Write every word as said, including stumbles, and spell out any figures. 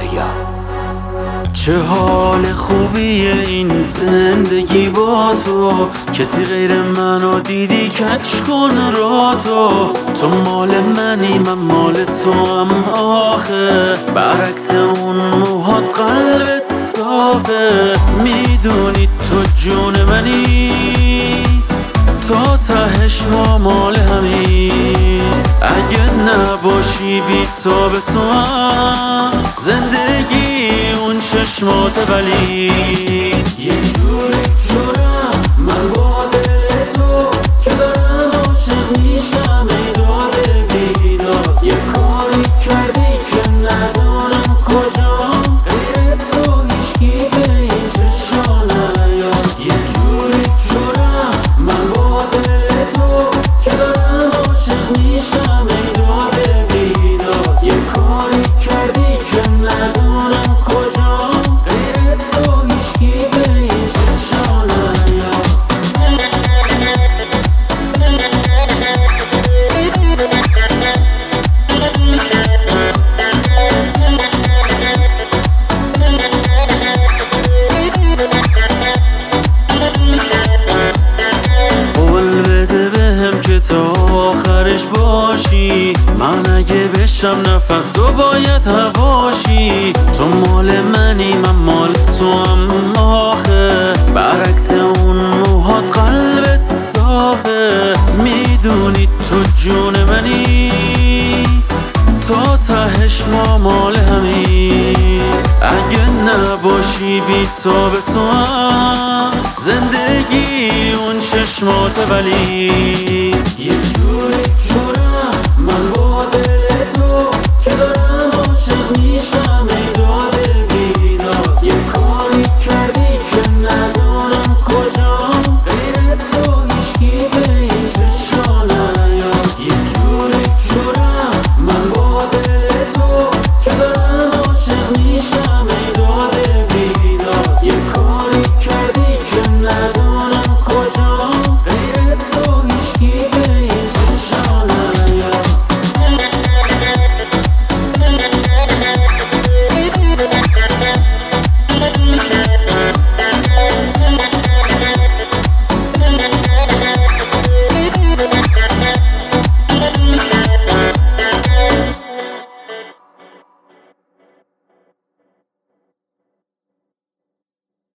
چه حال خوبیه این زندگی با تو، کسی غیر منو دیدی کچ کن را تو. تو مال منی من مال تو هم آخه، برعکس اون موهات قلبت صافه. میدونی تو جون منی، تا تهش ما مال همین. اگه نباشی بی تا به تو هم زندگی اون چشمات ولی. یه جوری جورم من با دل تو که دارم عاشق میشم ای داده بیدار. یه کاری کردی که ندانم کجا، غیر تو هیچکی به این چشا نیاد. یه جوری جورم من با دل تو که دارم عاشق میشم ای داده بیدار. یه کاری کردی که ندانم کجا، غیر تو هیچکی به این چشا نیاد. قول بده بهم که تا آخرش باشی، من اگه بشم نفس تو باید هواشی. تو مال منی من مال تو هم آخه، برعکس اون موهات قلبت صافه. میدونی تو جون منی، تا تهش ما مال همین. اگه نباشی بی تا به تو هم زندگی اون چشمات ولی. یه جوری جورم من با دل تو که دارم عاشق میشم